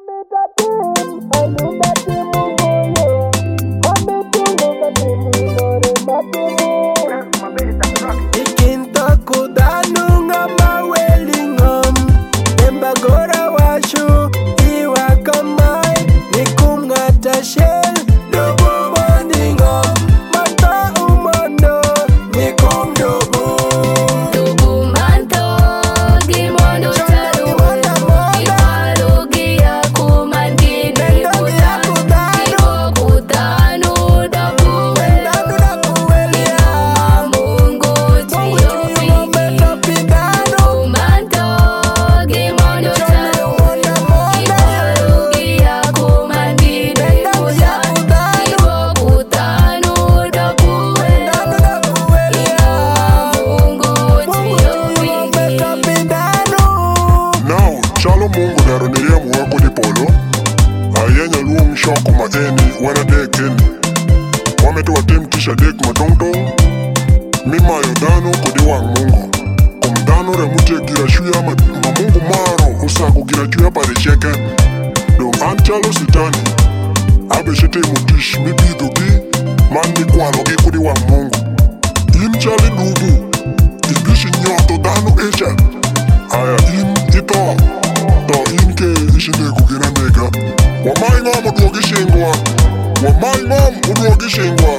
shoko maeni wana dekeni wametu watemkisha dek madongdong mima yodano kodi wang mungu kumdano remute gira shuya mamungu maro usako gira chuya pare cheken dong anchalo sitani abe shete mutish mibido gi mani kwalo gi kodi wang mungu inchali dubu ibishi nyoto dano echa aya in ito to inke ishine kukina nega wamai ngam uduogi shingwa wamai ngam uduogi shingwa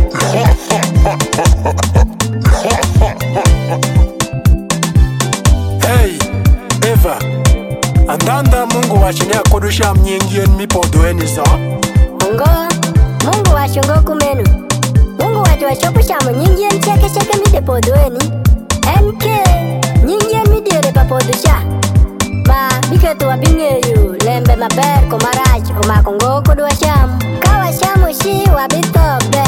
Hey Eva andanda Mungu wachinia kodusha mnyingien mipodoeni za Mungu wachungo kumenu Mungu wachiwachopusha mnyingien cheke mipodoeni MK nyingien midere papodusha Ma biketu wabingeyu lembe maber komarach omakongo kodwa sham kawa shamu shi wabitobe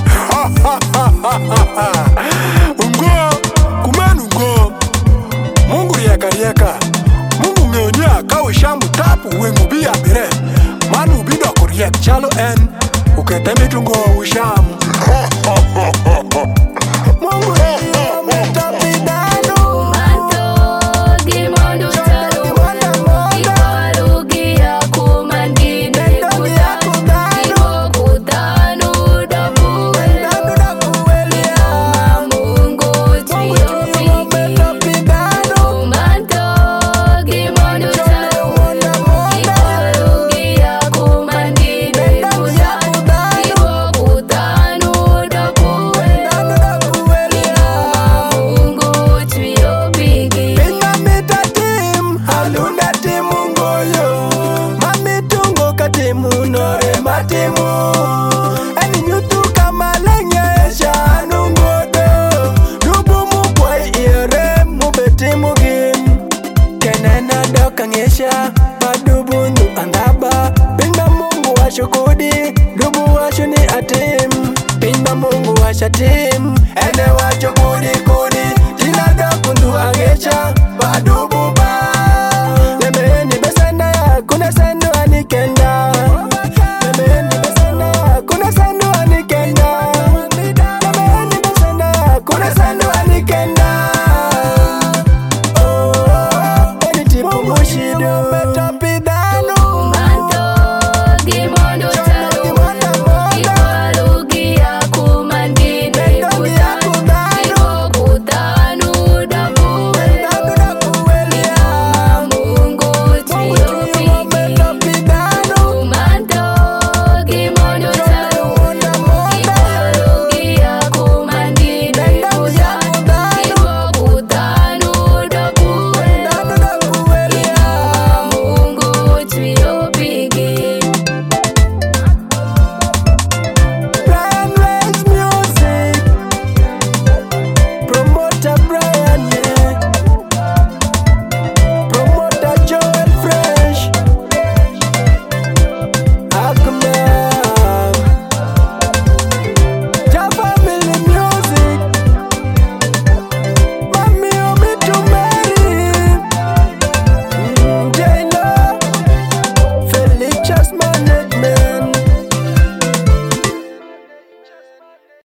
Ungo kumenu ungo Mungu rieka Mungu ngeonya kawa shamu tapu wengu biya bire Manu bido kuriek chalo en uketemi tungo ushamu Mungu rieka Badubundu andaba Pinda Mungu wa shukudi Dubu wa shuni atim Pinda Mungu wa shatim Ene wa shukudi kudi Jina da kundu angecha